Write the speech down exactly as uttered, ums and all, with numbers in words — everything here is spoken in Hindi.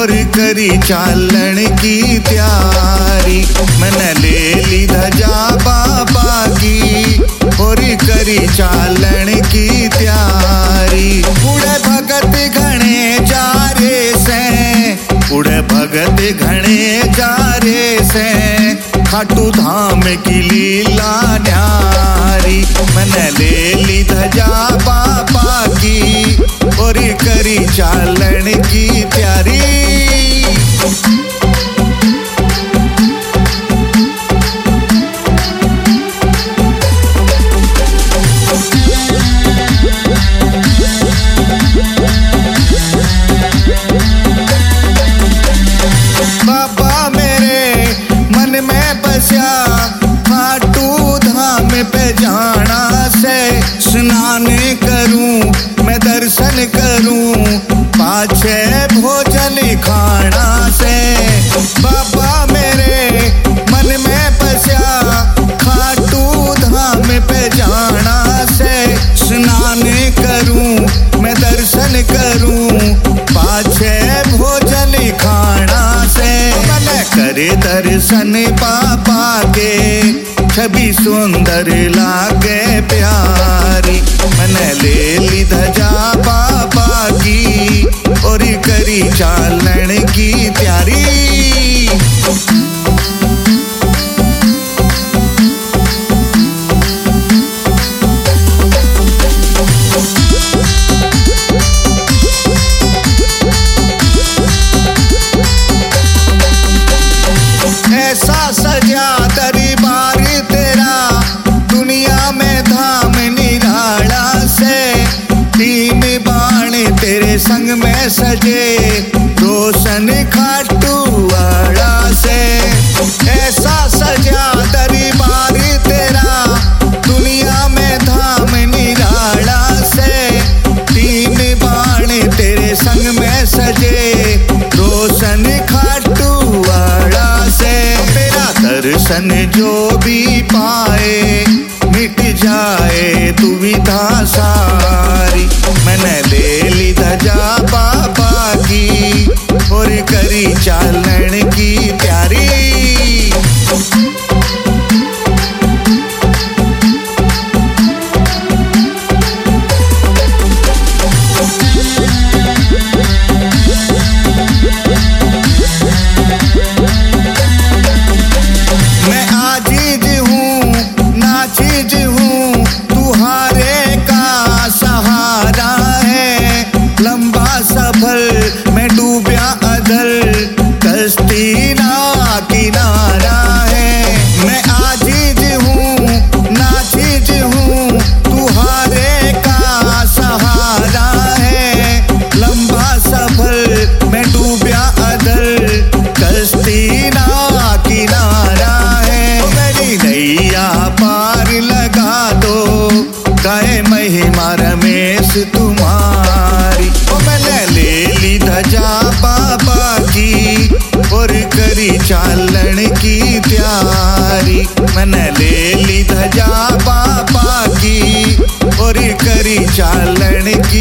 और करी चालन की तैयारी। मैंने ले ली धजा बाबा की और करी चालन की तैयारी। उड़े भगत घने जा रे से, उड़े भगत घने जा रे से, खाटू धाम की लीला न्यारी। मैंने ले ली धजा बाबा की और करी चालन की तैयारी। बाबा मेरे मन में बसा खाटू धाम पे जाना से, स्नान करूं मैं दर्शन करूं पाछे भोजन खाना से। बाबा मेरे मन में बसा खाटू धाम पे जाना से, स्नान करूं मैं दर्शन करूं पाछे भोजन खाना से। मन करे दर्शन बाबा के छवि सुंदर लागे प्यारी। मैंने ले ली धजा बाबा की और करी चालन की तैयारी। ऐसा सजा दरबार तेरा दुनिया में धाम निराला से, तीन बाण तेरे संग में सजे रोशन खाटू वाला से। ऐसा सजा दरबार तेरा दुनिया में धाम निराला से, तीन बाण तेरे संग में सजे रोशन खाटू वाला से। मेरा दर्शन जो भी पाए मिट जाए दुविधा सारी। मैंने ले ली धजा बाबा की और करी चालन की तैयारी। मैं आजीज हूँ नाचीज हूँ, तुहारे का सहारा है। लंबा सफर में डूबया अदल, कश्ती ना किनारा है। मैं आजीज हूँ नाचीज हूँ, तुहारे का सहारा है। लंबा सफर में डूबया अदल, कश्ती ना किनारा है। मेरी नैया पार लगा दो, गाए महिमा रमेश तुम्हारी। ओ मैंने ले ली धजा बाबा की और करी चालन की तैयारी। मैंने ले ली धजा बाबा की और करी चालन